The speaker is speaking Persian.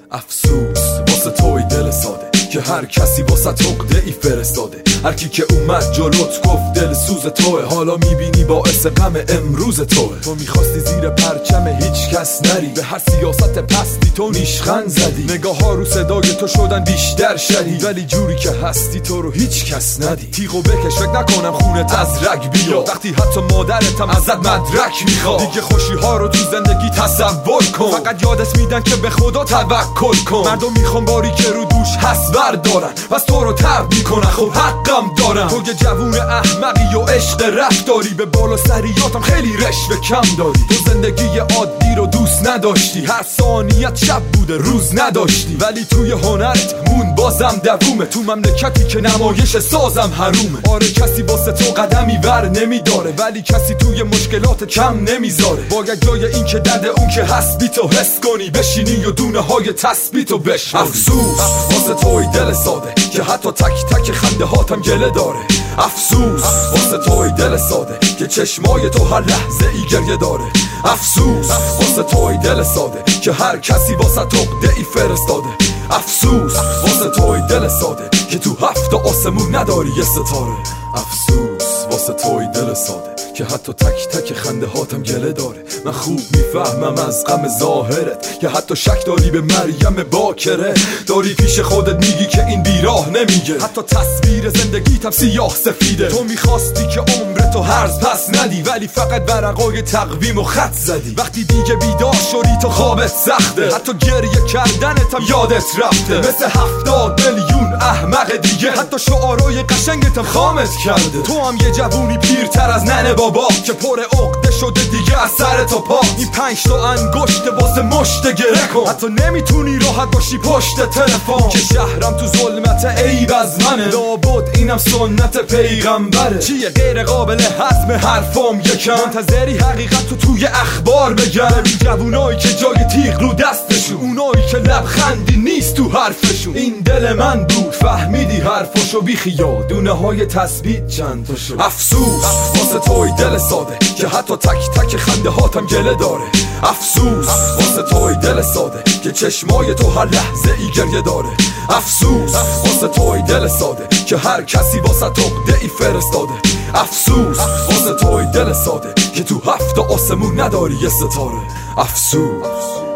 افسوس واسه توی دل ساده که هر کسی واسه عقده ای فرستاده. هر کی که اومد جلوت گفت دل سوز توه، حالا میبینی باعث غم امروز توه. تو میخواستی زیر پرچم هیچ کس نری، به هر سیاست پستی تو نیشخند زدی. نگاه ها رو صدای تو شدن بیشتر شدید، ولی جوری که هستی تو رو هیچ کس ندید. تیغو بکش فکر نکنم خونت از رگ بیاد، وقتی حتی مادرتم ازت مدرک میخواد. دیگه خوشی ها رو تو زندگی تصور کن، فقط یادت میدن که به خدا توکل کن. مردم میخوان باری که رو دوش هست بردارن، پس تو رو ترد میکنن، خب حقم دارم. تو یه جوون احمقی و عشق رفتاری، به بالا سریاتم خیلی رشوه کم داری. تو زندگی عادی رو دوست نداشتی، هر ثانیت شب بوده روز نداشتی، ولی توی هنرت مون بازم دوومه. تو مملکتی که نمایش سازم حرومه. آره کسی واسه تو قدمی ور نمیداره، ولی کسی توی مشکلات کم نمیذاره. باید جای این که درد اون که هست بی تو حس کنی، بشینی و دونه های تثبیتو بشنوی. افسوس واسه توی دل ساده که حتی تک تک خنده هاتم گله داره. افسوس واسه توی دل ساده که چشمای تو هر لحظه ای گریه داره. افسوس واسه توی دل ساده که هر کسی واسه عقده ای فرستاده. افسوس واسه توی دل ساده که تو هفت آسمون نداری یه ستاره. افسوس واسه توی دل ساده که حتی تک تک خنده هاتم گله داره. من خوب میفهمم از غم ظاهرت که حتی شک داری به مریم باکره. داری پیش خودت میگی که این بیراه نمیگه، حتی تصویر زندگیتم سیاه سفیده. تو میخواستی که عمرتو هرز پس ندی، ولی فقط ورقای تقویم و خط زدی. وقتی دیگه بیدار شدی تو خوابت سخته، حتی گریه کردنتم یادت رفته. مثل 70 میلیون احمق دیگه، حتی شعارای قشنگتم خامت کرده. تو هم یه جوونی پیرتر از ننه بابا که پر عقده شده دیگه از سر تا پا. این 5 تا انگشت واسه مشت گره کن، حتی نمیتونی راحت باشی پشت تلفن. که شهرم تو ظلمت عیب از منه، لابد اینم سنت پیغمبره. چیه غیر قابل هضم حرفام یکم، منتظری حقیقت تو توی اخبار بگم. این جوونایی که جای تیغ رو دستشون، اونایی که لبخندی نیست تو حرفشون. این دل من بود فهمیدی حرفاشو، بی خیال دونه های تثبیت چند تا شد. افسوس واسه توی دل ساده که حتی تک تک خنده هاتم گله داره. افسوس واسه توی دل ساده که چشمای تو هر لحظه ای گریه داره. افسوس واسه توی دل ساده که هر کسی واسه عقده ای فرستاده. افسوس واسه توی دل ساده که تو هفت آسمون نداری یه ستاره. افسوس.